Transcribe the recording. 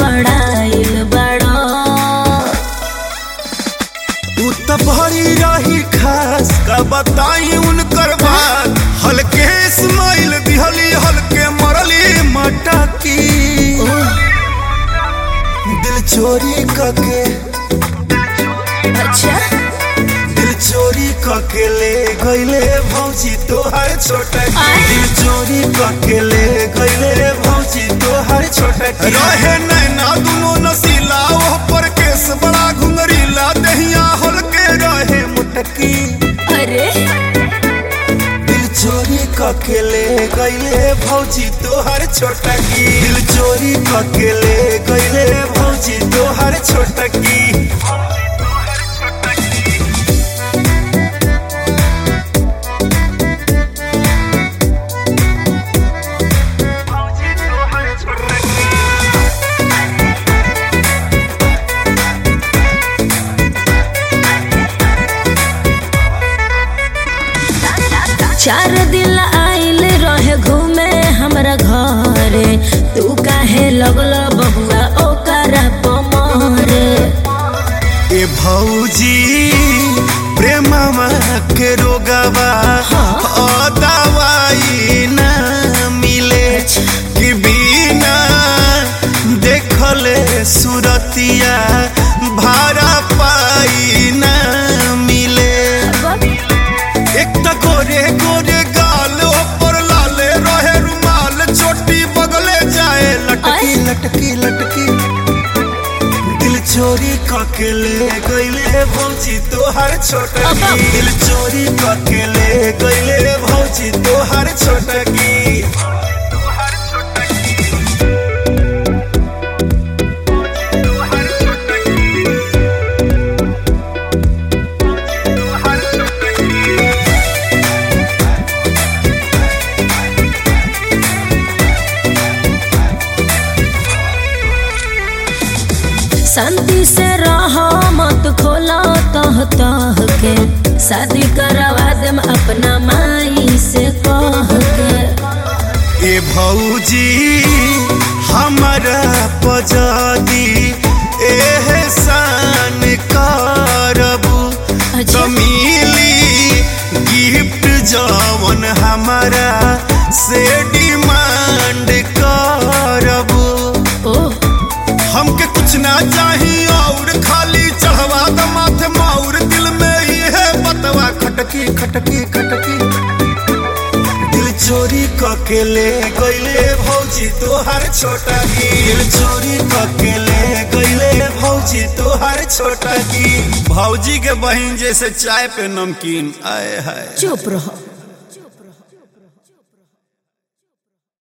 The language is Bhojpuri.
गड़बड़ाइल बड़ा। तू तो भरी रही खास का बताई उनकर बात। हल्के स्माइल दिहली हल्के मरली मटकी। दिल चोरी करके अच्छा दिल चोरी करके ले गईले भौजी तोहर छोटकी। दिल चोरी करके ले गईले भौजी तोहर छोटकी। रहे नैना दुनो नसीला ओह पर केस बड़ा घुंघरीला दहिया हल्के रहे मुटकी। अरे दिल चोरी करके ले गईले भौजी तोहर छोटकी। दिल चोरी करके ले गईले भौजी तोहर छोटकी। चार दिन आइल रहे घूमे हमरा घरे। तू काहे लगल बहुआ ओकरा पमरे। ए भौजी प्रेमवा के रोगवा दवाई न मिले। कि बिना देखले सुरतिया भाड़ा पाई न मिले। एक तो गोरे गोरे गाल पर लाले रहे रुमाल चोटी बगले जाए लटकी लटकी लटकी। दिल चोरी करके ले गईले भौजी तोहर छोटकी। दिल चोरी करके ले गईले भौजी तोहर छोटकी। शांति से रहो मत खोलो तह तह के। शादी करवा देम अपना माई से कह के। ए भौजी हमारा पजादी एहसान करबू। तो मिली गिफ्ट जवन हमारा से डिमांड करबू। हमके कुछ ना चाहिए और खाली चढ़वा द माथे माउर। दिल में ही है बतवा खटकी खटकी खटकी। दिल चोरी करके ले गईले भौजी तोहर छोटकी। दिल चोरी करके ले गईले भौजी तोहर छोटकी। भौजी के बहिन जैसे चाय पे नमकीन आए है। चुप रहो।